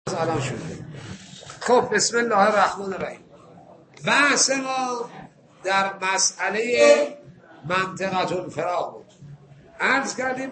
الان شده. خب بسم الله الرحمن الرحیم. بحث ما در مسئله منطقه الفراق بود. عرض کردیم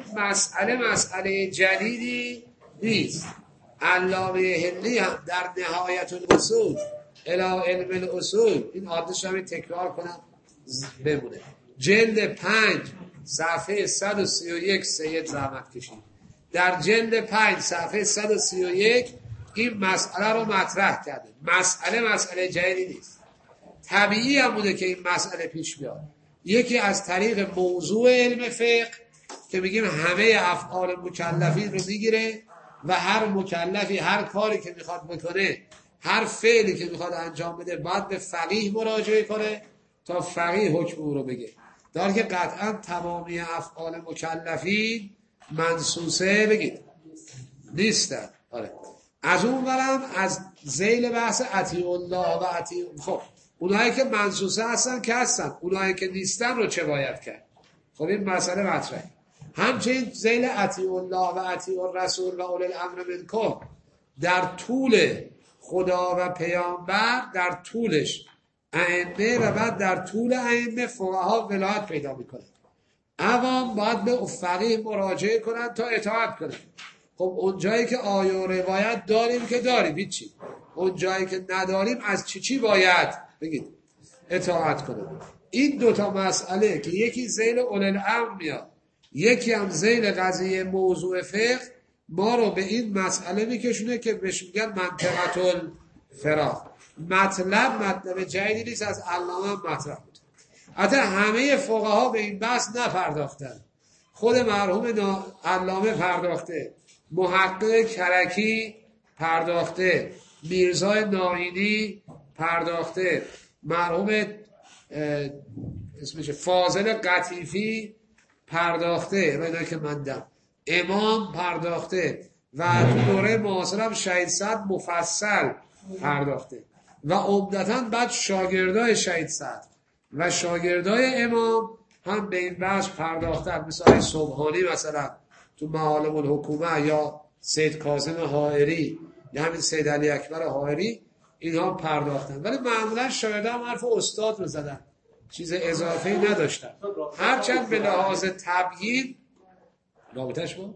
مسئله جدیدی نیست. علامه هندی هم در نهایت الاصول الی علم الاصول، این عادتش هم تکرار کنم بمونه، جلد 5 صفحه 131 سید زحمت کشید. در جلد 5 صفحه 131 این مسئله رو مطرح کرده. مسئله جدیدی نیست. طبیعی هم بوده که این مسئله پیش بیاد. یکی از طریق موضوع علم فقه که میگیم همه افعال مکلفین رو میگیره و هر مکلفی هر کاری که میخواد بکنه، هر فعلی که میخواد انجام بده، باید به فقیه مراجعه کنه تا فقیه حکم او رو بگه. در که قطعا تمامی افعال مکلفین منصوصه بگید نیستن. آره. از اون برم از ذیل بحث اطیع الله و اطیع، خب اونایی که منصوصه هستن که هستن، اونایی که نیستن رو چه باید کرد؟ خب این مسئله مطرحه. همچنین ذیل اطیع الله و اطیع الرسول و اولی الامر منکم در طول خدا و پیامبر، در طولش ائمه و بعد در طول ائمه فقها ولایت پیدا میکنه. عوام باید به فقیه مراجعه کنن تا اطاعت کنن. خب اون جایی که آیه و روایت داریم که داریم، هیچی. اون جایی که نداریم از چی باید بگید اطاعت کنیم. این دوتا مسئله که یکی ذیل اولل امر میاد، یکی هم ذیل قضیه موضوع فقه، ما رو به این مسئله میکشونه که بهش میگن منطقه الفراق. مطلب جدیدی نیست، از علامه مطرح بود. حتی همه فقها به این بحث نپرداختن. خود مرحوم علامه پرداخته، محقق کرکی پرداخته، میرزای ناینی پرداخته، مرحوم اسمش فاضل قطیفی پرداخته، اینا که مندم امام پرداخته و تو دوره معاصر هم شهید سعد مفصل پرداخته و عمدتاً بعد شاگردای شهید سعد و شاگردای امام هم به این بحث پرداختن، مثل سبحانی مثلا تو معالم الحکومه یا سید کاظم حائری یا همین سید علی اکبر حائری، اینها پرداختن. ولی معمولا شاگردان هم حرف استاد رو زدن، چیز اضافه‌ای نداشتن. هرچند به لحاظ تبیین رابطش با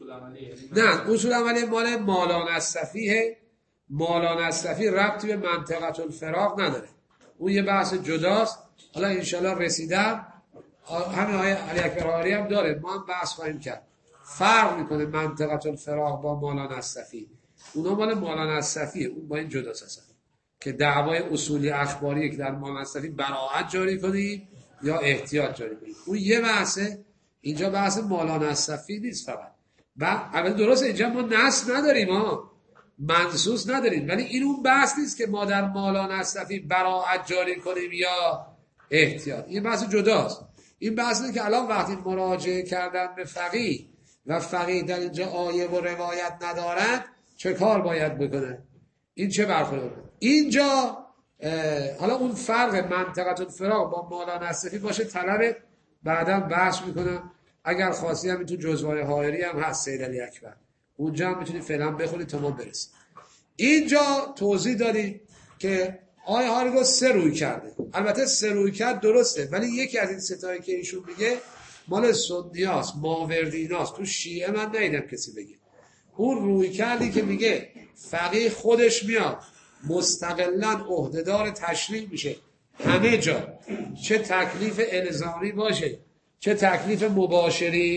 نه اصول عملی مال مالان الصفیه. مالان الصفی ربطی به منطقه الفراق نداره، اون یه بحث جداست. حالا انشالله رسیدم همین آیه علی اکبر حائری هم داره، ما هم بحث خواهیم کرد. فرق میکنه منطقه الفراق با مالان الصفی. اونا مال مالان الصفیه، اون با این جداست هستن که دعوای اصولی اخباریه که در مالان الصفی براءت جاری کنیم یا احتیاط جاری کنیم. اون یه بحثه، اینجا بحث مالان الصفی نیست فقط. اول درسته اینجا ما نص نداریم، منصوص نداریم، ولی این اون بحث نیست که ما در مالان الصفی براءت جاری کنیم یا احتیاط. این بحث جداست. این بحث اینه که الان وقتی مراجعه کردن به فقیه و فقیه در اینجا آیه و روایت ندارد، چه کار باید بکنه؟ این چه برخورد؟ اینجا حالا اون فرق منطقه الفراق با مالان الصفی باشه، طلب بعدا بحث میکنم. اگر خواستی هم تو جزوای حائری هم هست سید علی اکبر، اونجا هم میتونی فعلا بخونی تا ما برسیم. اینجا توضیح دادیم که آیه ها رو 3 روی کرده. البته 3 روی کرد درسته، ولی یکی از این ستایی که ایشون میگه مال سنیاست، ماوردیناست. تو شیعه من ندیدم کسی بگه. اون روی کردی که میگه فقیه خودش میاد مستقلاً عهدهدار تشریع میشه همه جا، چه تکلیف الزامی باشه چه تکلیف مباشری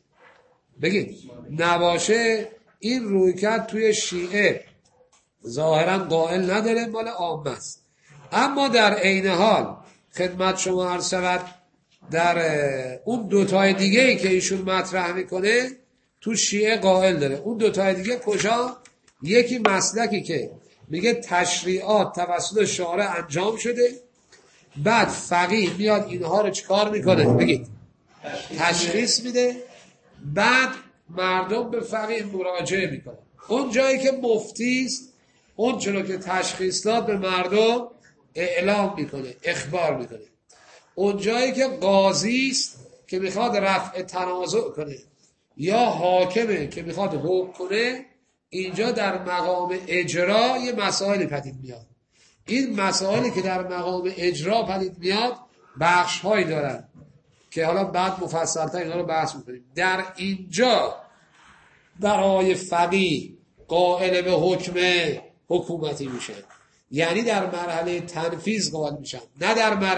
بگید نباشه. این روی کرد توی شیعه ظاهرا قائل نداره، مال عامه است. اما در عین حال خدمت شما عرض شود در اون دوتای دیگه ای که ایشون مطرح میکنه تو شیعه قائل داره. اون دوتای دیگه کجا؟ یکی مسلکی که میگه تشریعات توسط شارع انجام شده، بعد فقیه میاد اینها رو چیکار میکنه؟ بگید تشخیص میده، بعد مردم به فقیه مراجعه میکنه. اون جایی که مفتی است، اون چرا که تشخیص داد به مردم اعلام میکنه، اخبار میکنه. اون جایی که قاضی است که میخواد رفع تنازع کنه، یا حاکمه که میخواد حکم کنه، اینجا در مقام اجرا یه مسائلی پدید میاد. این مسائلی که در مقام اجرا پدید میاد بخش هایی دارن که حالا بعد مفصل‌تر اینا رو بحث میکنیم. در اینجا برای فقیه قائل به حکم حکومتی میشن، یعنی در مرحله تنفیذ قائل میشن، نه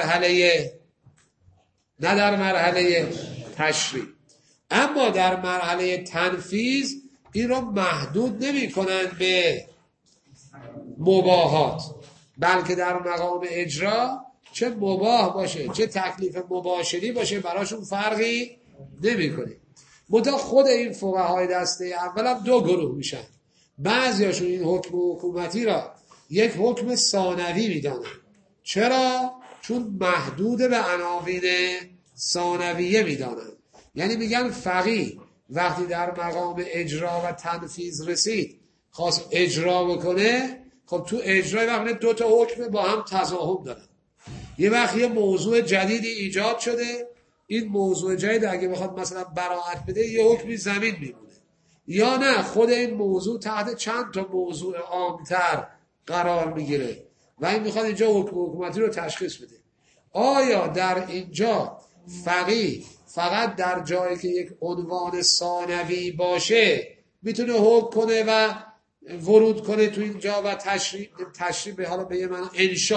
در مرحله تشریع. اما در مرحله تنفیذ این رو محدود نمی کنند به مباحات، بلکه در مقام اجرا چه مباح باشه چه تکلیف مباشری باشه براشون فرقی نمی کنه. منتها خود این فقهای دسته اول هم دو گروه میشن. بعضیاشون این حکم حکومتی را یک حکم ثانوی میدانن. چرا؟ چون محدود به عناوین ثانویه میدانن. یعنی میگن فقیه وقتی در مقام اجرا و تنفیذ رسید خواست اجرا بکنه، خب تو اجرای وقتی دو تا حکم با هم تضاهم دارن. یه وقت یه موضوع جدیدی ایجاد شده، این موضوع جدید اگه بخواد مثلا براعت بده یه حکمی زمین میمونه، یا نه خود این موضوع تحت چند تا موضوع عامتر قرار میگیره و این میخواد اینجا حکم حکومتی رو تشخیص بده. آیا در اینجا فقیه فقط در جایی که یک عنوان ثانوی باشه میتونه حکم کنه و ورود کنه تو اینجا و تشریع به حالا به یه معنی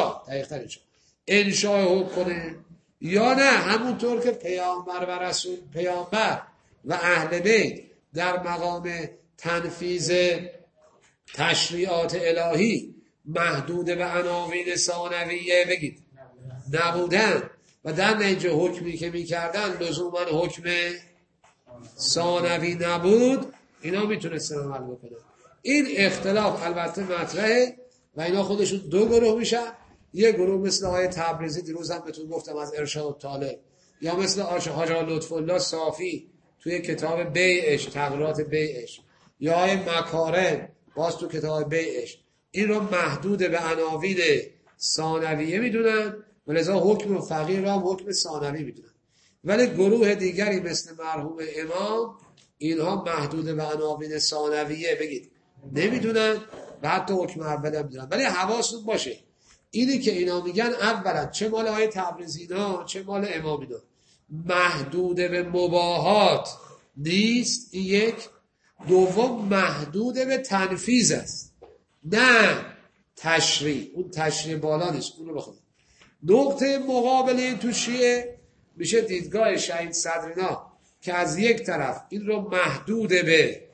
انشاء حکم کنه، یا نه همونطور که پیامبر و رسول پیامبر و اهل بیت در مقام تنفیذ تشریعات الهی محدود به عناوین ثانویه بگید نبودن و در نتیجه حکمی که میکردن لزوما حکم ثانوی نبود، اینا میتونستن عمل بکنن. این اختلاف البته مطرحه و اینا خودشون دو گروه میشن. یه گروه مثل آقای تبریزی دیروز هم بهتون گفتم از ارشاد الطالب، یا مثل حاج لطف الله صافی توی کتاب بیعش تغییرات بیعش، یا آقای مکارم باز تو کتاب بیعش، این رو محدود به عناوین ثانویه میدونن و لذا حکم فقیه رو هم حکم ثانوی میدونن. ولی گروه دیگری مثل مرحوم امام اینها محدود به عناوین ثانویه بگید نمیدونن و حتی حکم اول هم میدونن. ولی حواستون باشه اینی که اینا میگن اولا چه مال آقای تبریزی اینا چه مال امام اینا محدود به مباحات نیست، این یک. دوم محدود به تنفیذ است نه تشریع. اون تشریع بالا نیست، اون رو بخونید. نقطه مقابل این تو شیعه میشه دیدگاه شهید صدرینا که از یک طرف این رو محدود به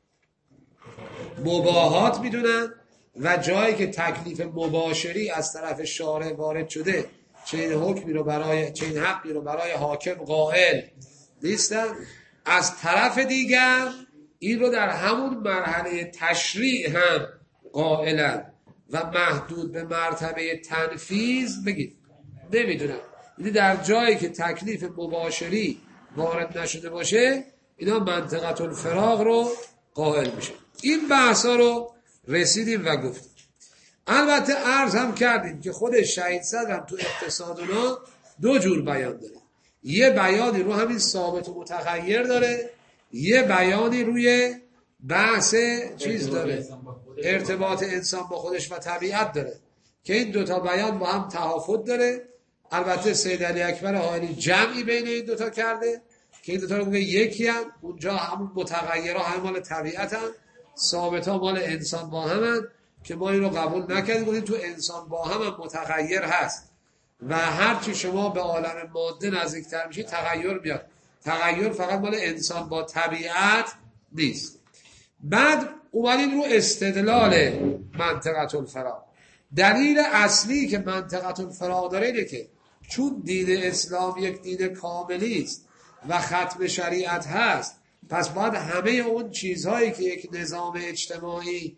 مباحات میدونن و جایی که تکلیف مباشری از طرف شارع وارد شده چنین حکمی رو چنین حقی رو برای حاکم قائل نیستن. از طرف دیگر این رو در همون مرحله تشریع هم قائلن و محدود به مرتبه تنفیذ بگید نمیدونن. یعنی در جایی که تکلیف مباشری وارد نشده باشه اینا منطقه الفراغ رو قائل میشه. این بحثا رو رسیدیم و گفتیم. البته عرض هم کردیم که خود شهید صدرم تو اقتصاد اونا دو جور بیان داره. یه بیانی رو همین ثابت و متغیر داره، یه بیانی روی بحث چیز داره، ارتباط انسان با خودش و طبیعت داره که این دوتا بیان با هم تهافت داره. البته سید علی اکبر حائلی جمعی بین این دوتا کرده که این دوتا رو میگه یکی هم اونجا همون متغیرها همه مال طبیعت هم، ثابت ها مال انسان با هم هم که ما این رو قبول نکردیم. گفتیم تو انسان با هم متغیر هست و هرچی شما به عالم ماده نزدیکتر میشید تغییر میاد. تغییر فقط مال انسان با طبیعت نیست. بعد اومدیم رو استدلال منطقه الفراغ. دلیل اصلی که منطقه الفراغ داره اینه که چون دین اسلام یک دین کاملی است و ختم شریعت هست، پس باید همه اون چیزهایی که یک نظام اجتماعی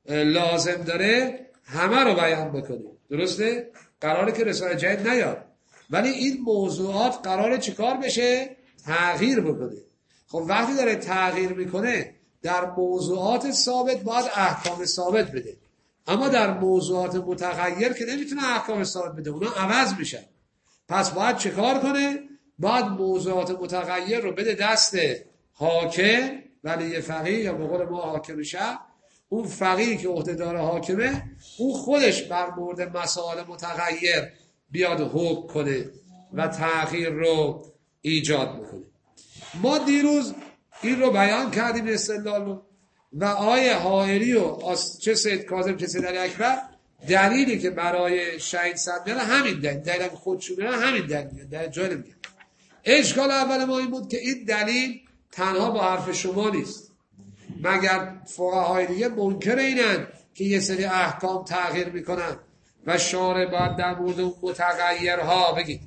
لازم داره همه رو بیان بکنیم. درسته؟ قراره که رساله جدید نیاد، ولی این موضوعات قراره چیکار بشه؟ تغییر بکنه. خب وقتی داره تغییر میکنه در موضوعات ثابت باید احکام ثابت بده، اما در موضوعات متغیر که نمیتونه احکام ثابت بده، اونا عوض میشن. پس باید چیکار کنه؟ باید موضوعات متغیر رو بده دست حاکم ولی فقیه یا به قول ما حاکم شهر اون فقیهی که عهدهدار حاکمه اون خودش بر مورد مسائل متغیر بیاد حکم کنه و تغییر رو ایجاد میکنه. ما دیروز این رو بیان کردیم استدلال رو و آیه حائری و چه سید کاظم چه سید علی اکبر دلیلی که برای شهید صدر میاره همین دلیل خودشون میاره همین دلیل در جای نمیگه. اشکال اول ما این بود که این دلیل تنها با حرف شما نیست، مگر فقهای دیگه منکر اینن که یه سری احکام تغییر میکنن و شارع باید در مورد متغیرها بگید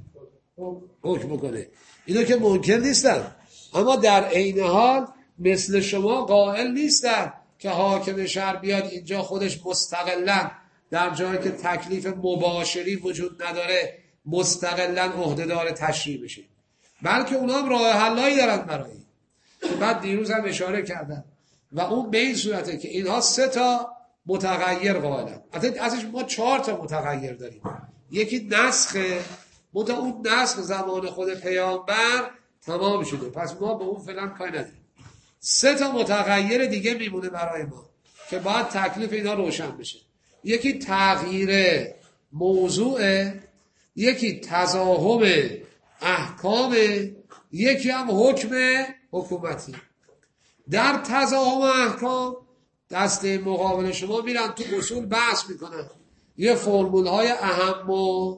حکم بکنه. اینو که منکر نیستن، اما در عین حال مثل شما قائل نیستن که حاکم شهر بیاد اینجا خودش مستقلاً در جایی که تکلیف مباشری وجود نداره مستقلاً عهدهدار تشریع بشه، بلکه اونا هم راه حلایی دارن برای این. بعد دیروز هم اشاره کردن و اون به این صورته که اینها 3 متغیر قائلن. ازش ما 4 متغیر داریم. یکی نسخه، منتها اون نسخ زمان خود پیامبر تمام شده، پس ما به اون فعلا کاری نداریم. 3 متغیر دیگه میمونه برای ما که باید تکلیف اینا روشن بشه. یکی تغییر موضوع، یکی تضاهم احکام، یکی هم حکم حکومتی. در تضاهم احکام دسته مقابل شما میرن تو اصول بحث میکنن، یه فرمول های اهم و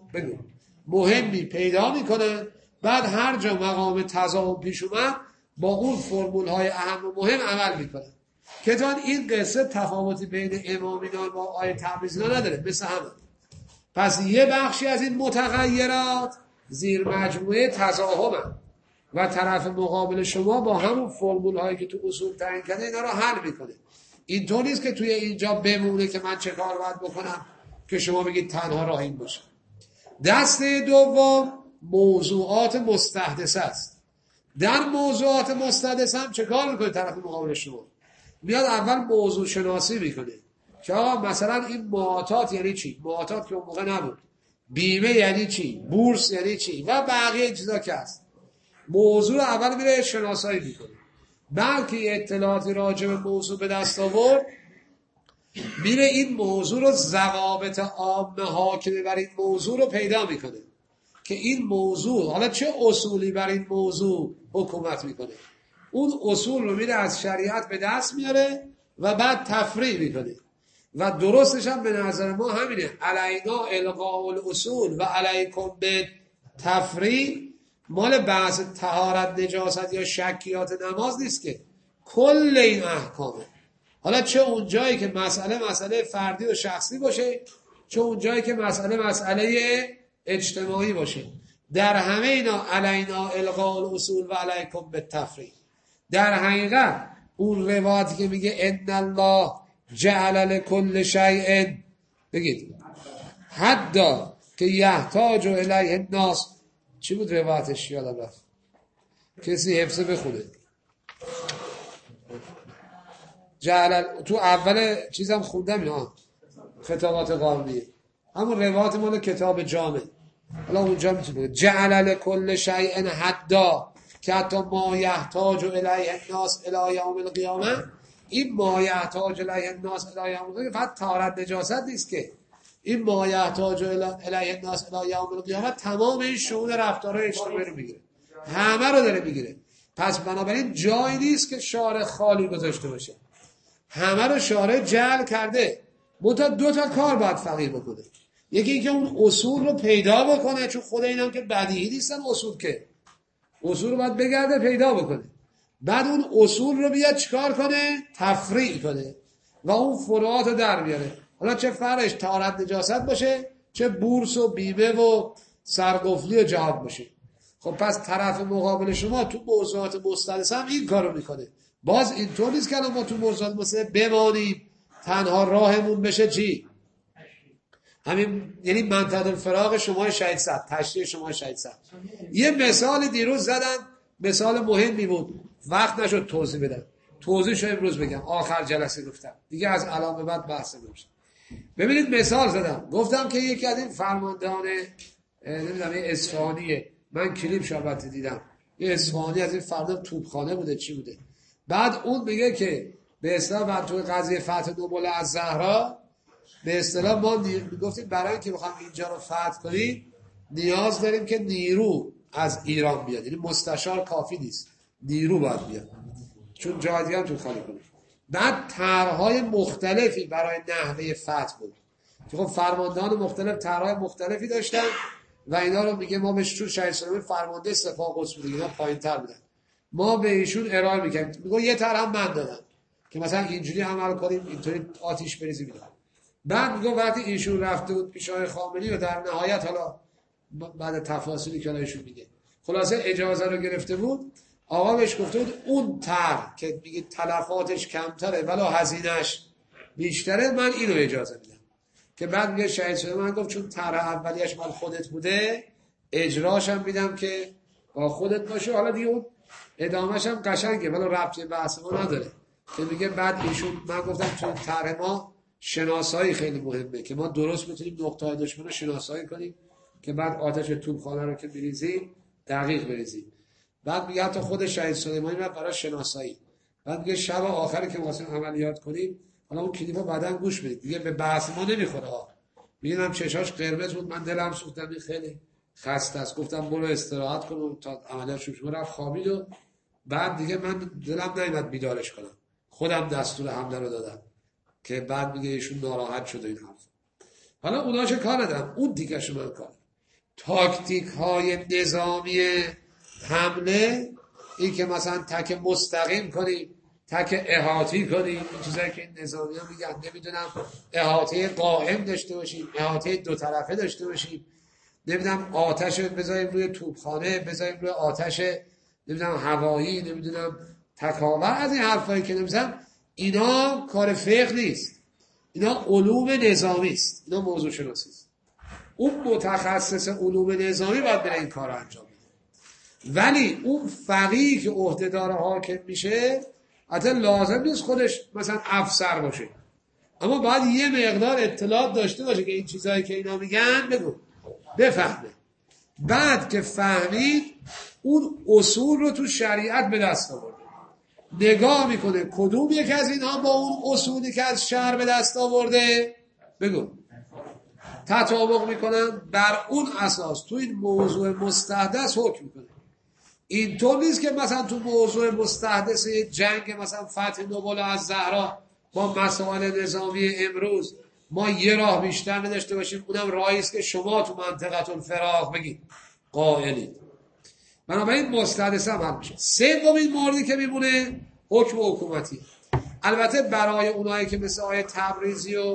مهمی پیدا میکنن، بعد هر جا مقام تضاهم پیش اومد با اون فرمول های اهم و مهم عمل میکنن. که تا این قصه تفاوتی بین امامینا و آیه تبریزینا نداره، مثل همه. پس یه بخشی از این متغیرات زیر مجموعه تضاهم و طرف مقابل شما با همون فرمول هایی که تو اصول تعیین کرده اینا رو حل میکنه. اینطور نیست که توی اینجا بمونه که من چه کار باید بکنم که شما بگید تنها راه این باشه. دسته دوم موضوعات مستحدثه است. در موضوعات مستحدثه هم چه کار میکنه طرف مقابل شما؟ میاد اول موضوع شناسی میکنه که آقا مثلا این معاطات یعنی چی؟ معاطات که اون موقع نبود. بیمه یعنی چی؟ بورس یعنی چی؟ و بقیه چیزا که هست. موضوع رو اول میره شناسایی میکنه. بلکه اطلاعاتی راجع به موضوع به دست آورد، میره این موضوع رو ضوابط عامه حاکمه بر این موضوع رو پیدا میکنه که این موضوع حالا چه اصولی بر این موضوع حکومت میکنه. اون اصول رو میره از شریعت به دست میاره و بعد تفریع میکنه و درستش هم به نظر ما همینه. علینا القاء الاصول و علیکم به تفریع مال بحث طهارت نجاست یا شکیات نماز نیست، که کل این احکامه. حالا چه اون جایی که مسئله فردی و شخصی باشه، چه اون جایی که مسئله اجتماعی باشه، در همه اینا علینا القاء الاصول و علیکم به تفریع. در حقیقت اون روایتی که میگه ان الله جعل لكل شیء بگید حتی که یحتاج الیه الناس، چی بود روایتش یادم رفت، کسی حفظه بخونه. تو اول چیزم خوندم یا خطابات قانونی، همون روایت مال کتاب جامع. حالا اونجا میتونه جعل لكل شیء حتی که حتی ما یحتاج الیه الناس الی یوم القیامه. این ما یحتاج الیه الناس الی یوم القیامه فقط طهارت نجاست نیست، که این ما یحتاج الیه الناس الی یوم القیامه تمام این شؤون رفتارهای اجتماعی رو میگیره، همه رو داره میگیره. پس بنابراین جایی نیست که شارع خالی گذاشته باشه، همه رو شارع جعل کرده. منتها 2 کار باید فقیه بکنه. یکی اینکه اون اصول رو پیدا بکنه، چون خود اینم که بدیهی نیستن اصول، که اصول رو باید بگرده پیدا بکنه، بعد اون اصول رو بیاد چیکار کنه؟ تفریع کنه و اون فروعات رو در بیاره. حالا چه فرش طهارت نجاست باشه، چه بورس و بیمه و سرقفلی و جهاد باشه. خب پس طرف مقابل شما تو موضوعات مستحدثه هم این کارو میکنه. باز اینطور نیست که ما تو موضوعات مستحدثه بمانیم تنها راهمون بشه چی؟ همین، یعنی منطقه الفراغ شما شهید صدر، تشریح شما شهید صدر. یه مثال دیروز زدم، مثال مهمی بود، وقت نشد توضیح بدم، توضیحشو امروز بگم، آخر جلسه گفتم دیگه، از الان به بعد بحث نمیشه. ببینید مثال زدم، گفتم که یکی از این فرماندهان نمیدونم یه اصفهانیه، من کلیپ شابت دیدم، یه اصفهانی از این فردا توپخانه بوده چی بوده، بعد اون میگه که به اصطلاح من توی قضیه فتح نبوله از زهرا به اصطلاح ما میگفتیم برای اینکه بخوام اینجا رو فتح کنیم نیاز داریم که نیرو از ایران بیاد، یعنی مستشار کافی نیست، نیرو باید بیاد، چون جای دیگه هم تو خالی کنیم. بعد طرح‌های مختلفی برای نحوه فتح بود که خب فرماندهان مختلف طرح‌های مختلفی داشتن و اینا رو میگه ما بهش چون شهید سلیمانی فرمانده سپاه قدس بود، اینا پایین‌تر بودن، ما به ایشون ارائه می‌کردیم. میگه یه طرح هم من دادم که مثلا اینجوری عمل کنیم، اینطوری آتش بریزیم اینا. بعد میگه وقتی ایشون رفته بود پیش آقای خامنه‌ای و در نهایت حالا بعد تفاصیلی که ایشون میگه خلاصه اجازه رو گرفته بود، آقا بهش گفته بود اون طرح که میگه تلفاتش کمتره ولی هزینه‌اش بیشتره من اینو اجازه میدم. که بعد میگه شهید سلیمانی من گفت چون طرح اولیش مال خودت بوده اجراش هم میدم که با خودت باشه، حالا دیگه اون ادامهش هم قشنگه ولی ربطی بحث ما نداره. که میگه بعد ایشون من گفتم چون طرح ما شناسایی خیلی مهمه که ما درست بتونیم نقطه‌های دشمن رو شناسایی کنیم که بعد آتش توپخانه رو که بریزیم دقیق بریزیم. بعد میگه حتی خود شهید سلیمانی رفت برای شناسایی. بعد میگه شب آخری که واسه عملیات کنیم حالا اون کلیپو بعداً گوش بدید دیگه به بحث ما نمیخوره ها. میگم چشاش قرمز بود، من دلم سوختم خیلی خسته است، گفتم برو استراحت کن تا عملیات شروع رفت خوابید و بعد دیگه من دلم نیومد بیدارش کنم، خودم دستور حمله رو دادم که بعد میگه ایشون ناراحت شده این حرف. حالا اونا چه کار ندارم، اون دیگه شما کار تاکتیک های نظامی حمله، این که مثلا تک مستقیم کنیم، تک احاطی کنیم، این چیزایی که این نظامی ها میگن، نمیدونم احاطه قائم داشته باشیم، احاطه دو طرفه داشته باشیم، نمیدونم آتش بذاریم روی توپخانه، بذاریم روی آتش نمیدونم هوایی، نمیدونم تکاور، از این حرفایی که نمیدونم، اینا کار فقه نیست، اینا علوم نظامی است، اینا موضوع شناسی است. اون متخصص علوم نظامی باید بره این کار رو انجام بده. ولی اون فقیه که عهدهدار حاکم میشه حتی لازم نیست خودش مثلا افسر باشه، اما باید یه مقدار اطلاعات داشته باشه که این چیزایی که اینا میگن بگو بفهمه. بعد که فهمید اون اصول رو تو شریعت به دست آورده، نگاه میکنه کدوم یک از اینها با اون اصولی که از شرع به دست آورده بگو تطابق میکنن، بر اون اساس تو این موضوع مستحدث حکم میکنه. اینطور نیست که مثلا تو موضوع مستحدث جنگ مثلا فتح نبوله از زهرا با مسائل نظامی امروز ما یه راه بیشتر نداشته باشیم، اونم راهی است که شما تو منطقه الفراغ بگید قائلید. بنابراین مستحدث هم حل میشه. سومین موردی که میمونه حکم حکومتی. البته برای اونایی که مثل آیه تبریزی و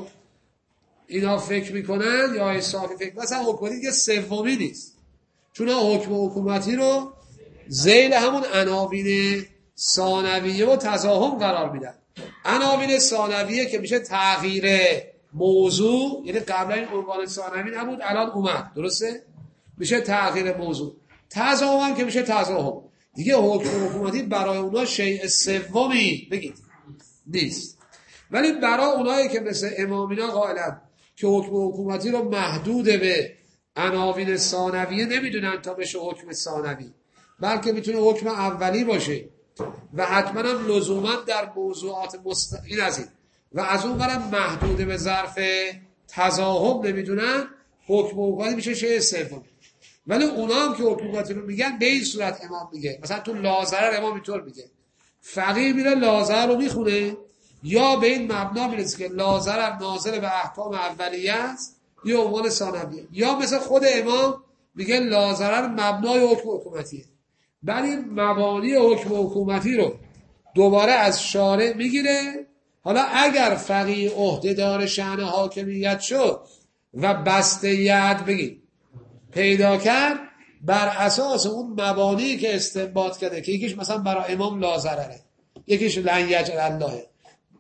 اینا فکر میکنن یا آیه صافی فکر مثلا حکومتی که سومی نیست، چون حکم حکومتی رو ذیل همون عناوین ثانویه و تزاحم قرار میدن. عناوین ثانویه که میشه تغییر موضوع، یعنی قبلا این عنوان ثانوی نبود الان اومد، درسته؟ میشه تغییر موضوع. تزاحم هم که میشه تزاحم. دیگه حکم حکومتی برای اونا شیء سومی بگید نیست. ولی برای اونایی که مثل امامینا قائلن که حکم حکومتی رو محدود به عناوین ثانویه نمیدونن تا بشه حکم ثانوی، بلکه میتونه حکم اولی باشه و حتما هم لزوما در موضوعات این از این و از اون برم محدود به ظرف تزاحم نمیدونن، حکم حکومتی میشه شیء سوم. ولی اونا هم که حکم حکومتی رو میگن به این صورت امام میگه، مثلا تو لازرر امام اینطور میگه، فقیه میره لازرر رو میخونه یا به این مبنا میرسه که لازرر ناظر به احکام اولیه است یا عنوان ثانویه، یا مثل خود امام میگه لازرر مبنای حکم حکومتیه. بعد این مبانی حکم حکومتی رو دوباره از شارع میگیره. حالا اگر فقیه عهدهدار شأن حاکمیت شد و بسته ید بگید پیدا کرد، بر اساس اون مبانی که استنباط کرده که یکیش مثلا برای امام لازرره، یکیش لن یجعل الله،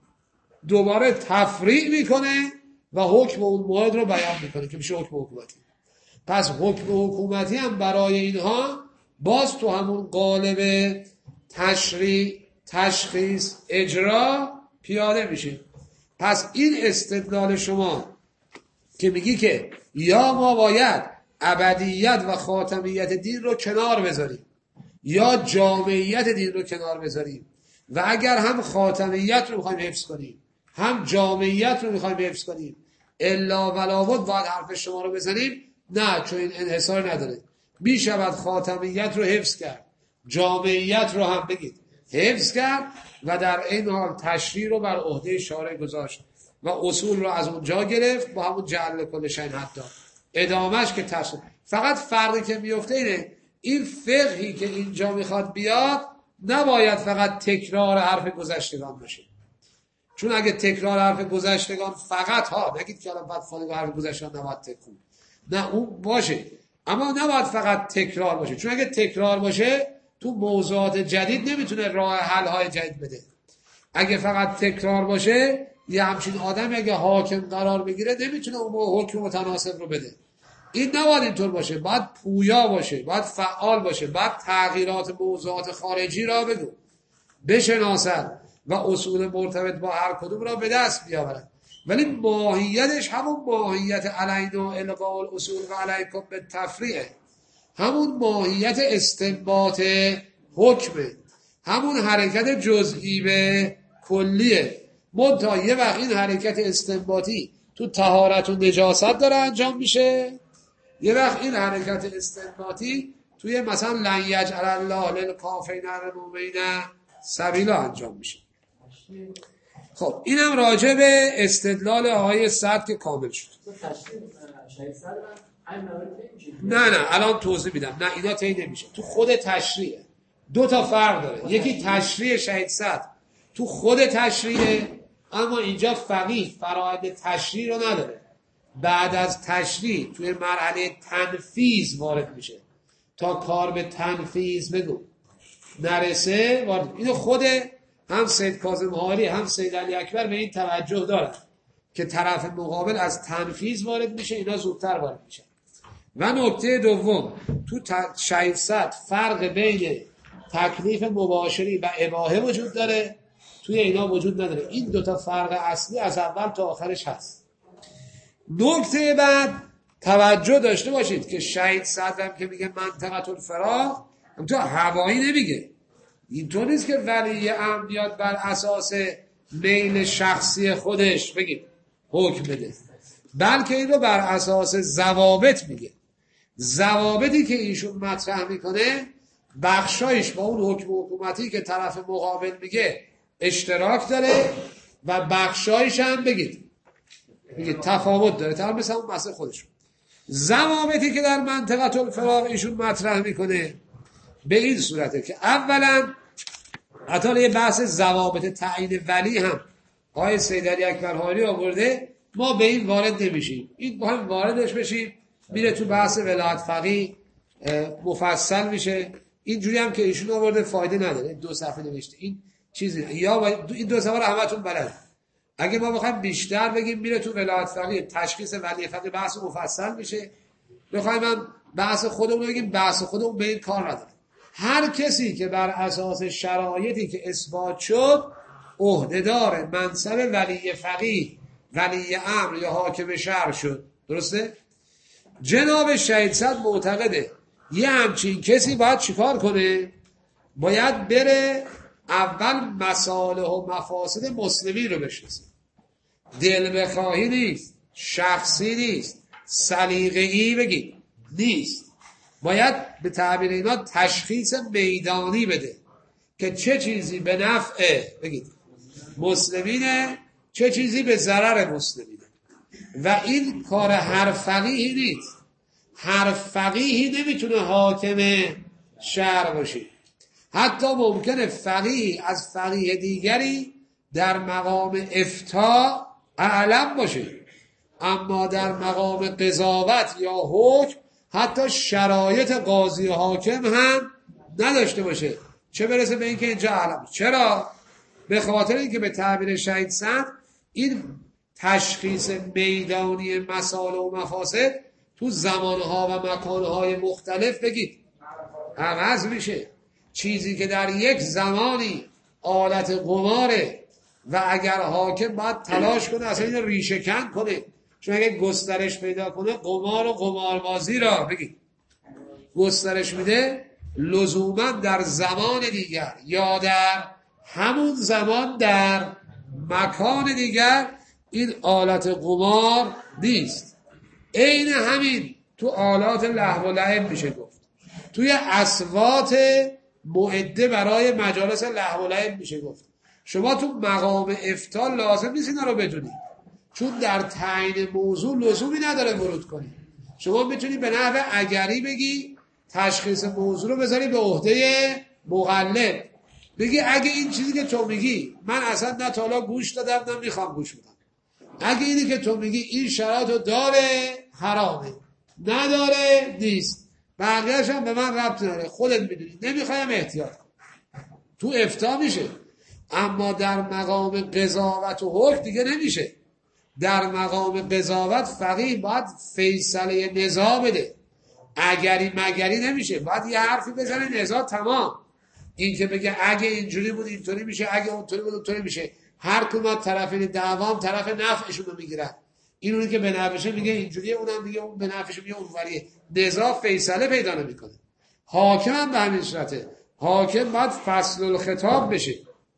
دوباره تفریع میکنه و حکم اون موعد رو بیان میکنه که میشه حکم حکومتی. پس حکم حکومتی هم برای اینها باز تو همون قالب تشریع، تشخیص، اجرا پیاده میشه. پس این استدلال شما که میگی که یا ما باید ابدیت و خاتمیت دین رو کنار بذاریم یا جامعیت دین رو کنار بذاریم و اگر هم خاتمیت رو میخوایم حفظ کنیم هم جامعیت رو میخوایم حفظ کنیم الا ولا بد باید حرف شما رو بزنیم، نه، چون این انحصار نداره. میشود خاتمیت رو حفظ کرد، جامعیت رو هم بگید حفظ کرد و در این حال تشریع رو بر عهده شارع گذاشت و اصول رو از اونجا گرفت با همون جعل کل شیء حتی ادامهش که تشریع. فقط فرقی که میفته اینه این فقهی که اینجا میخواد بیاد نباید فقط تکرار حرف گذشتگان باشه، چون اگه تکرار حرف گذشتگان فقط نگید که الان بعد حرف گذشتگان نباید تکرار، نه اون باشه اما نباید فقط تکرار باشه، چون اگه تکرار باشه تو موضوعات جدید نمیتونه راه حل های جدید بده. اگه فقط تکرار باشه یه همچین آدم اگه حاکم قرار بگیره نمیتونه اون حکم متناسب رو بده. این نباید اینطور باشه، باید پویا باشه، باید فعال باشه، باید تغییرات موضوعات خارجی را بشناسد و اصول مرتبط با هر کدوم را به دست بیاورد، ولی ماهیتش همون ماهیت علینا القاء الاصول و علیکم بالتفریع، همون ماهیت استنباط حکمه، همون حرکت جزئی به کلیه. منتها یه وقت این حرکت استنباطی تو طهارت و نجاست داره انجام میشه، یه وقت این حرکت استنباطی توی مثلا لن یجعل الله للکافرین علی المؤمنین سبیلا انجام میشه. خب اینم راجع به استدلال آیه 100 که کامل شد. نه الان توضیح میدم. نه اینا طی نمیشه، تو خود تشریعه. دو تا فرق داره، یکی تشریع شهید 100 تو خود تشریعه، اما اینجا فقیه فراید تشریع رو نداره، بعد از تشریع توی مرحله تنفیذ وارد میشه، تا کار به تنفیذ نرسه وارد. اینو خود هم سید کاظم حاری هم سید علی اکبر به این توجه دارن که طرف مقابل از تنفیذ وارد میشه، اینا زودتر وارد میشن. و نکته دوم، تو شهید 100 فرق بین تکلیف مباشری و اباحه وجود داره، توی اینا وجود نداره. این دوتا فرق اصلی از اول تا آخرش هست. نکته بعد توجه داشته باشید که شهید 100 هم که میگه منطقه الفراغ تو هوایی نمیگه. اینطور نیست که ولی امر بیاد بر اساس میل شخصی خودش بگید حکم بده، بلکه این رو بر اساس ضوابط میگه. ضوابطی که ایشون مطرح میکنه بخشایش با اون حکم حکومتی که طرف مقابل میگه اشتراک داره و بخشایش هم بگید تفاوت داره، طرف مثل اون مسئله خودشون. ضوابطی که در منطقه الفراغ ایشون مطرح میکنه به این صورته که اولا حتی یه بحث ضوابط تعیین ولی هم آقای سید علی اکبر حاری آورده، ما به این وارد نمیشیم. این با هم واردش بشیم میره تو بحث ولایت فقیه مفصل میشه. اینجوری هم که ایشون آورده فایده نداره، 2 صفحه نوشته این چیزی، یا این 2 صفحه رو همتون بلد. اگه ما بخوایم بیشتر بگیم میره تو ولایت فقیه، تشخیص ولی فقیه بحث مفصل میشه. بخوایم هم بحث خودمون بگیم، بحث خودمون به این کار نداره. هر کسی که بر اساس شرایطی که اثبات شد عهدهدار منصب ولی فقیه، ولی امر یا حاکم شهر شد، درسته؟ جناب شهید 100 معتقده یه همچین کسی باید چیکار کنه؟ باید بره اول مصالح و مفاسد مسلمین رو بشناسه. دل بخواهی نیست، شخصی نیست، سلیقه‌ای بگید نیست، باید به تعبیر اینا تشخیص میدانی بده که چه چیزی به نفع بگید مسلمینه، چه چیزی به ضرر مسلمینه. و این کار هر فقیهی نیست. هر فقیهی نمیتونه حاکم شهر باشه. حتی ممکنه فقیه از فقیه دیگری در مقام افتاء اعلم باشه، اما در مقام قضاوت یا حکم حتی شرایط قاضی و حاکم هم نداشته باشه، چه برسه به اینکه اینجا اعلم. چرا؟ به خاطر اینکه به تعبیر شهید 100 این تشخیص میدانی مصالح و مفاسد تو زمانها و مکانهای مختلف بگید عوض میشه. چیزی که در یک زمانی آلت قماره و اگر حاکم باید تلاش کنه اصلا این ریشه کن کنه، چون اگه گسترش پیدا کنه قمار و قماربازی را بگید گسترش میده، لزوما در زمان دیگر یا در همون زمان در مکان دیگر این آلت قمار نیست. عین همین تو آلات لهو و لعب میشه گفت، توی اصوات معده برای مجالس لهو و لعب میشه گفت. شما تو مقام افتال لازم نیست اینا رو بدونید، چون در تعیین موضوع لزومی نداره ورود کنی. شما میتونی به نحو اگری بگی تشخیص موضوع رو بذاری به عهده مقلد، بگی اگه این چیزی که تو میگی من اصلا نه تا حالا گوش دادم نه میخوام گوش بدم، اگه اینی که تو میگی این شرایطو داره حرامه، نداره نیست، بقیه‌اش هم به من ربط نداره، خودت میدونی، نمیخوایم احتیاط کن، تو افتاء میشه. اما در مقام قضاوت و حکم دیگه نمیشه. در مقام قضاوت فقیه باید فیصله نزاع بده، اگری مگری نمیشه، باید یه حرفی بزنه نزاع تمام. این که بگه اگه اینجوری بود اینطوری میشه، اگه اونطوری بود اونطوری میشه، هر کدوم طرفین دعوام طرف نفعشون رو میگیرن، این اونی که به نفعشه میگه اینجوریه، اونم میگه اون به نفعشه میگه اونوریه، نزاع فیصله پیدا نمیکنه. حاکم هم به همین صورته، حاکم باید فصل الخطاب بشه،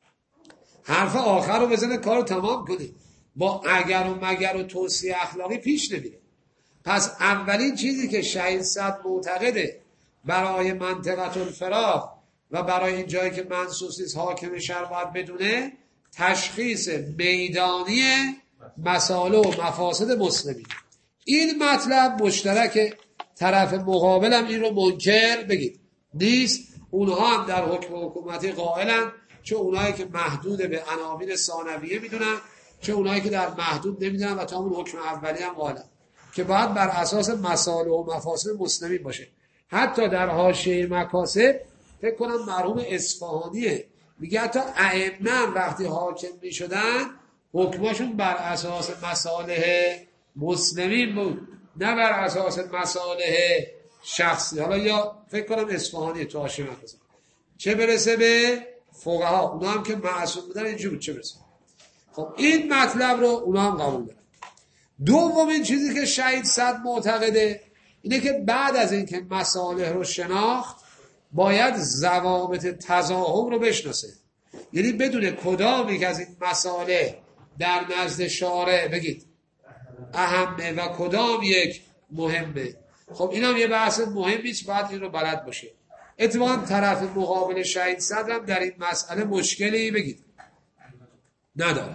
حرف آخر رو بزنه کارو تمام کنه، با اگر و مگر و توصیه اخلاقی پیش نمیره. پس اولین چیزی که شهید صدر معتقده برای منطقه الفراغ و برای این جایی که منصوص نیست حاکم شهر باید بدونه تشخیص میدانی مسائل و مفاسد مسلمین. این مطلب مشترک، طرف مقابلم این رو منکر بگید نیست، اونها هم در حکم حکومتی قائلن، چه اونایی که محدود به عناوین ثانویه میدونن، چه اونایی که در محدود نمیدونن و تا اون حکم اولی هم قائلن که باید بر اساس مصالح و مفاسد مسلمین باشه. حتی در حاشیه مکاسب فکر کنم مرحوم اصفهانیه میگه حتی ائمه وقتی حاکم میشدن حکماشون بر اساس مصالح مسلمین بود، نه بر اساس مصالح شخصی. حالا یا فکر کنم اصفهانیه تو حاشیه مکاسب، چه برسه به فقها، اونا هم که معصوم بودن اینجوری بود، چه برسه. خب این مطلب رو اونا هم قبول دارن. دومین چیزی که شهید صدر معتقده اینه که بعد از اینکه مصالح رو شناخت باید ضوابط تضاهم رو بشناسه، یعنی بدونه کدام یک از این مصالح در نزد شارع بگید اهمه و کدام یک مهمه. خب این هم یه بحث مهمیست، باید این رو بلد باشه. اتفاقا طرف مقابل شهید صدر هم در این مسئله مشکلی بگید نداره.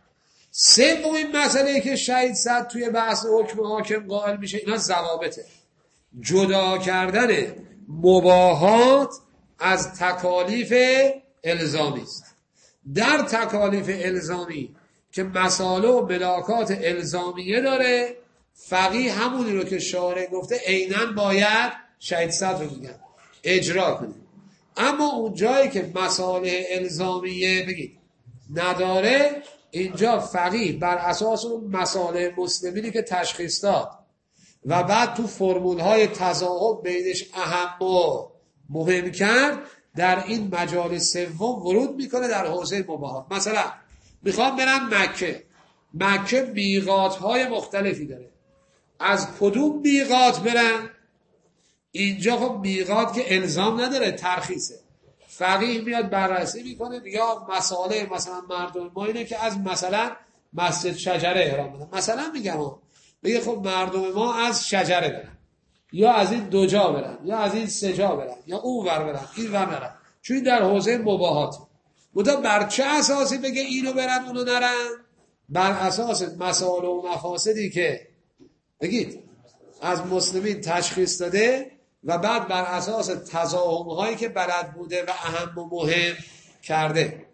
سومین مسئله که شهید صدر توی بحث حکم حاکم قائل میشه اینا ضوابطه، جدا کردن مباحات از تکالیف الزامی است. در تکالیف الزامی که مسائل و ملاکات الزامیه داره، فقیه همونی رو که شارع گفته عیناً باید شهید صدر رو میگن اجرا کنه. اما اون جایی که مسائل الزامیه بگید نداره، اینجا فقیه بر اساس اون مسائل مسلمینی که تشخیص داد و بعد تو فرمولهای تضاهم بینش اهم و مهم کرد، در این مجال سوم ورود میکنه در حوزه مباحات. مثلا میخوام برن مکه میقاتهای مختلفی داره، از کدوم میقات برن؟ اینجا خب میقات که الزام نداره، ترخیصه. فقیه میاد بررسی میکنه یا مسائل مثلا مردم ما اینه که از مثلا مسجد شجره احرام بدن، مثلا میگم بگه خب مردم ما از شجره برن یا از این دو جا برن یا از این سه جا برن یا اون ور برن این ور برن، چون در حوزه مباحات. بودا بر چه اساسی بگه اینو برن اونو نرن؟ بر اساس مسائل و مفاسدی که بگید از مسلمین تشخیص داده و بعد بر اساس تضاهم‌هایی که بلد بوده و اهم و مهم کرده.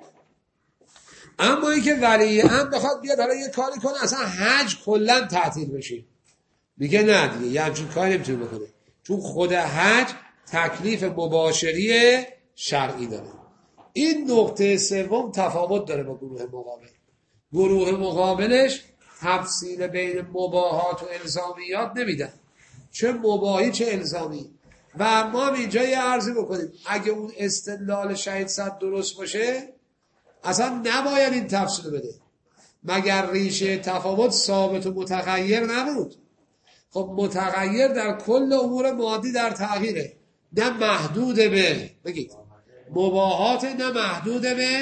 اما این که ولی امر بخواد بیاد حالا یه کاری کنه اصلا حج کلا تعطیل بشه، میگه نه دیگه یه همچین کاری نمیتونه بکنه، چون خود حج تکلیف مباشری شرعی داره. این نقطه سوم تفاوت داره با گروه مقابل. گروه مقابلش تفصیل بین مباحات و الزامیات نمیدن، چه مباحی چه الزامی. و ما هم اینجا یه عرضی بکنیم اگه اون استدلال شهید صدر درست باشه اصلا نباید این تفصیل بده، مگر ریشه تفاوت ثابت و متغیر نبود. خب متغیر در کل امور مادی در تغییره، نه محدود به بگید مباحات، نه محدود به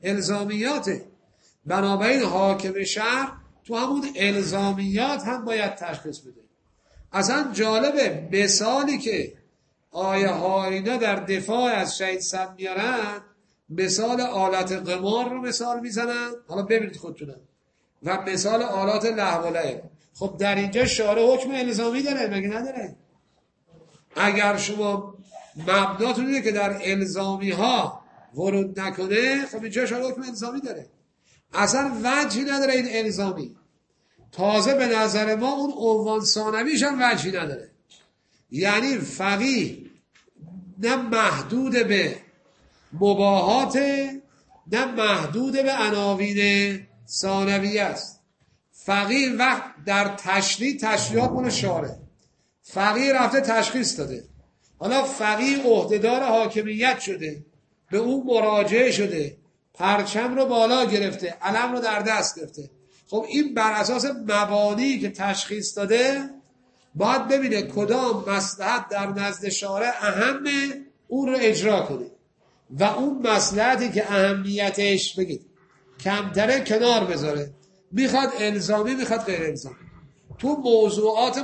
الزامیاته. بنابراین حاکم شهر تو همون الزامیات هم باید تشخیص بده. اصلا جالبه مثالی که آیه هارینا در دفاع از شهید صد میارن، مثال آلت قمار رو مثال میزنن، حالا ببینید خودتونم، و مثال آلات لهو و لعب. خب در اینجا شارع حکم الزامی داره، مگه نداره؟ اگر شما مبناتون اینه که در الزامی ها ورود نکنه، خب اینجا شارع حکم الزامی داره. اصلا وجهی نداره این الزامی. تازه به نظر ما اون عنوان ثانویش هم وجهی نداره. یعنی فقیه نه محدود به مباهات، نه محدود به عناوین ثانویه است. فقیه وقت در تشریحات مال شارع، فقیه رفته تشخیص داده، حالا فقیه عهدهدار حاکمیت شده، به اون مراجعه شده، پرچم رو بالا گرفته، علم رو در دست گرفته. خب این بر اساس مبانی که تشخیص داده باید ببینه کدام مصلحت در نزد شارع اهمه، اون رو اجرا کنه، و اون مصلحتی که اهمیتش بگید کمتره کنار بذاره. میخواد الزامی، میخواد غیر الزامی. تو موضوعات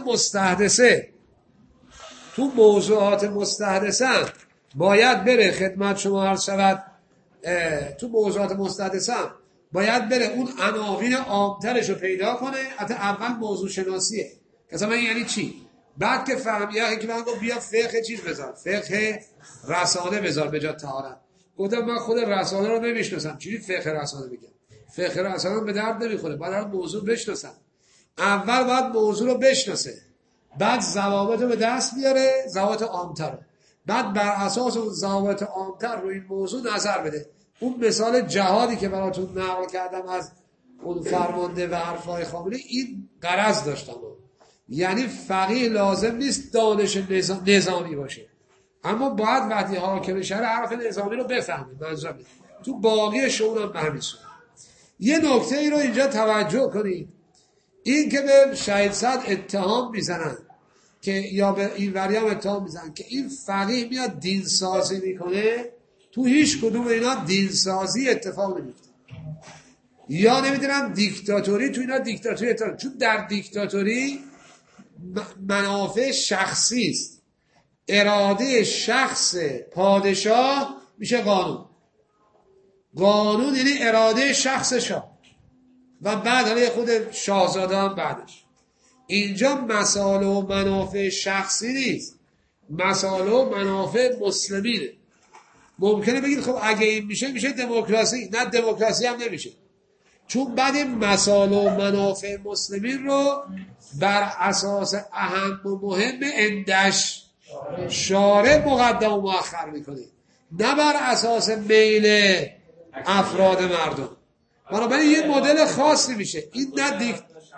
مستحدثه باید بره خدمت شما عرض شود، تو موضوعات مستحدثه باید بره اون عناوین عامترش رو پیدا کنه. حتی اول موضوع شناسیه که اصلا یعنی چی، بعد که فهمیه که من گفت بیا فقه چیز بذار، فقه رسانه بذار به جا طهارت. گفتم من خود رسانه رو نمیشناسم، چیزی فقه رسانه بگم؟ فقه رسانه به درد نمیخوره، باید موضوع بشناسم. اول باید موضوع رو بشناسه، بعد ضوابط رو به دست بیاره، ضوابط عامتر رو، بعد بر اساس اون ضوابط عامتر رو این موضوع نظر بده. اون مثال جهادی که براتون نقل کردم از اون فرمانده و حرفای خامنه، این غرض داشتم. یعنی فقیه لازم نیست دانش نظامی باشه، اما باید وقتی حاکم شهر حرف نظامی رو بفهمه. منظورم تو باقی شؤون هم همینه. یه نکته ای رو اینجا توجه کنید، این که به شهید صد اتهام میزنن که یا به این وریم اتهام میزنن که این فقیه میاد دینسازی میکنه، تو هیچ کدوم اینا دینسازی اتفاق نمیفته. یا نمیدونم دیکتاتوری، تو اینا دیکتاتوری اتفاق، چون در دیکتاتوری منافع شخصی است. اراده شخص پادشاه میشه قانون. قانون یعنی اراده شخص شاه و بعد حالا خود شاهزاده هم بعدش. اینجا مسائل و منافع شخصی نیست، مسائل و منافع مسلمینه. ممکنه بگید خب اگه این میشه دموکراسی. نه، دموکراسی هم نمیشه، چون بعد مسائل و منافع مسلمین رو بر اساس اهم و مهم اندش شارع مقدم و مؤخر میکنه، نه بر اساس میل افراد مردم. بنابراین یه مدل خاصی میشه. این نه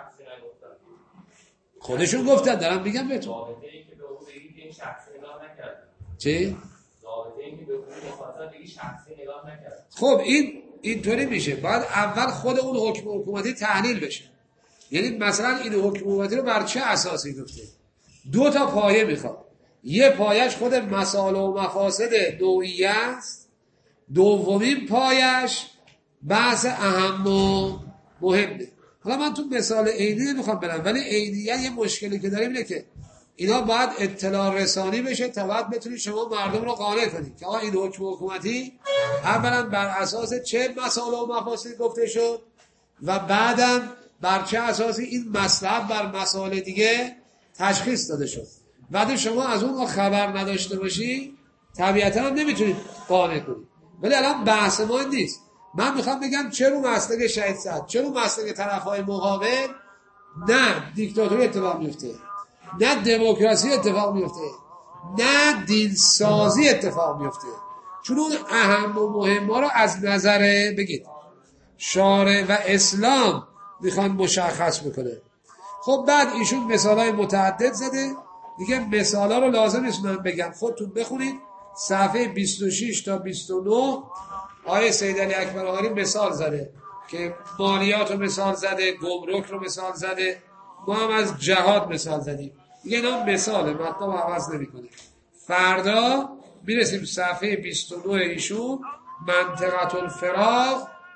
خودشون گفتن، دارم میگم بهتون. چی؟ خب این اینطوری میشه، باید اول خود اون حکم حکومتی تحلیل بشه. یعنی مثلا این حکم حکومتی رو بر چه اساسی گفته؟ 2 تا پایه میخواد. یه پایش خود مصالح و مفاسد نوعیه است، دومین پایش بحث اهم و مهمه. حالا من تو مثال عینی نمیخوام برم، ولی عینیه یه مشکلی که داریم اینه که اینا باید اطلاع رسانی بشه تا بعد بتونید شما مردم رو قانع کنید که این حکم حکومتی اولا بر اساس چه مصالح و مفاسد گفته شد و بعدم بر چه اساسی این مصلحت بر مصالح دیگه تشخیص داده شد. بعد شما از اون خبر نداشته باشی طبیعتا هم نمیتونید قانع کنید. ولی الان بحث ما نیست. من میخوام بگم چرا مسلک شهید صد، چرا مسلک طرفهای مقابل نه دیکتاتوری اتفاق میفته، نه دموکراسی اتفاق میفته، نه دینسازی اتفاق میفته، چون اون اهم و مهمه رو از نظر بگید شارع و اسلام میخوان مشخص بکنه. خب بعد ایشون مثالای متعدد زده دیگه، مثالا رو لازم نیست من بگم، خودتون بخونید. صفحه 26 تا 29 آیه سید علی اکبر آقایی مثال زده که مالیات رو مثال زده، گمرک رو مثال زده، ما هم از جهاد مثال زدیم دیگه. اینا مثاله، مطلب عوض نمی‌کنه. فردا میرسیم صفحه 29 ایشون منطقه الفراغ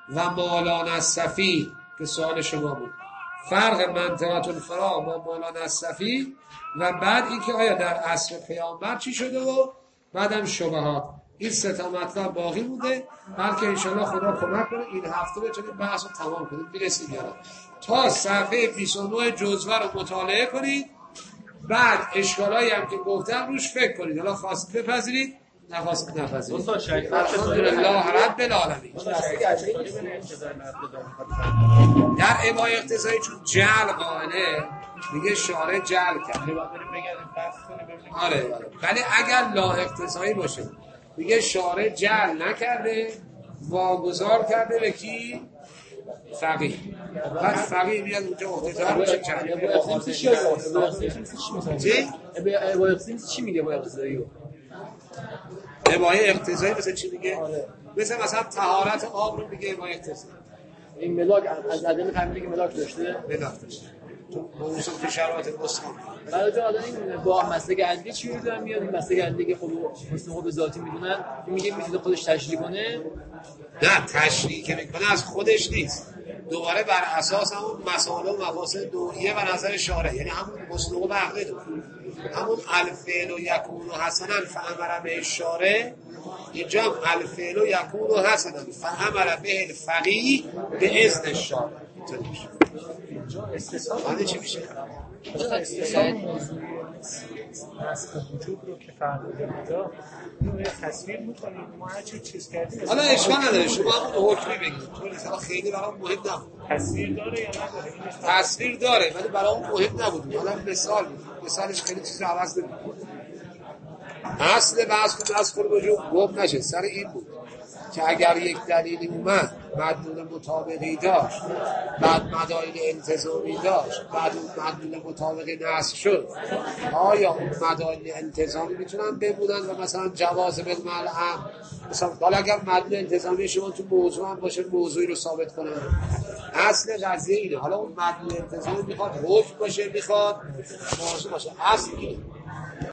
و مالان الصفی که سوال شما بود، فرق منطقه الفراغ با مالان الصفی و بعد اینکه آیا در عصر پیامبر چی شده و بعدم شبهات. این سه تا مطلب باقی مونده، بلکه انشالله خدا کمک کنه این هفته بتونیم بحث رو تمام کنیم. برسیم یارا تا صفحه 29 جزوه رو مطالعه کنید، بعد اشکالایی هم که گفتم روش فکر کنید. حالا خواست بپذیرید، نخواست نپذیرید. الحمدلله رب العالمین. در اباحه اقتضایی چون جعل قائله میگه شارع جعل کرد. آره ولی اگر لا اقتضایی باشه میگه شارع جعل نکرده، واگذار کرده به کی؟ فقیه. بعد فقیه میاد اونجا اقتضا باشه جعل. اباحه چی میگه اباحه اقتضایی؟ اباحه اقتضایی مثل چی میگه؟ مثلا طهارت آب رو میگه اباحه اقتضایی. این ملاک از عدم فهمیده که ملاک داشته؟ ملاک داشته. تو موضوع که شرایط مسلم. البته حالا این با مسلک عدلی چی رو دارن میاد؟ این مسلک عدلی که خب مسلم به ذاتی میدونن میگه میتونه خودش تشریح کنه؟ نه تشریح که میکنه از خودش نیست، دوباره بر اساس همون مسائل و مفاسد دوریه و نظر شارع، یعنی همون مسلم و عقلی داره. همون الفعل و یکون و حسنا فامر به الشارع، اینجا هم الفعل و یکون و حسنا فامر به الفقیه به اذن الشارع. اینجا استثناء چی میشه؟ استثناء موضوع نسخ وجود رو که فرمودیم اینجا اینو تصویر میکنیم، ما هر چیز کردیم حالا اشکال نداره، شما همون حکمی بگید چون مثلا خیلی برام مهم نبود. تصویر داره یا نداره؟ تصویر داره ولی برای اون مهم نبود. حالا مثال مثالش خیلی چیز رو عوض نمی‌کنه. اصل بحث از خود وجود گم نشه، سر این بود که اگر یک دلیلی اومد مدلول مطابقی داشت، بعد مدایل انتظامی داشت، بعد اون مدلول مطابقی نسخ شد، آیا اون مدایل انتظامی میتونن بمونن و مثلا جواز بالملعم مثلا حالا اگر مدلول انتظامی شما تو موضوع هم باشه موضوعی رو ثابت کنن؟ اصل قضیه اینه. حالا اون مدلول انتظامی میخواد حکم باشه، میخواد موضوع باشه، اصل اینه.